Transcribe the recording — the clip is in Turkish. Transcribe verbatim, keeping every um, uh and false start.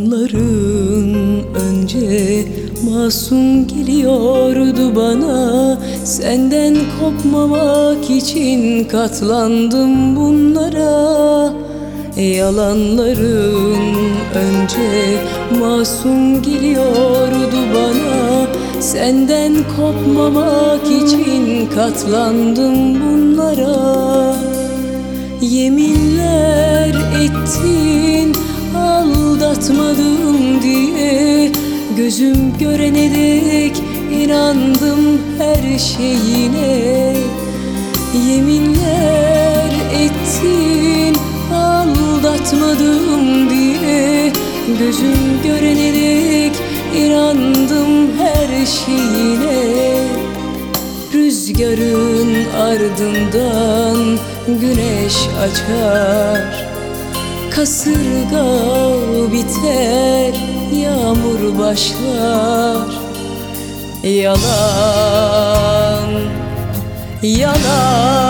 Yalanların önce masum geliyordu bana. Senden kopmamak için katlandım bunlara. Yalanların önce masum geliyordu bana. Senden kopmamak için katlandım bunlara. Yeminler ettin aldatmadım diye, gözüm görene dek inandım her şeyine. Yeminler ettin aldatmadım diye, gözüm görene dek inandım her şeyine. Rüzgarın ardından güneş açar, kasırga biter, yağmur başlar. Yalan, yalan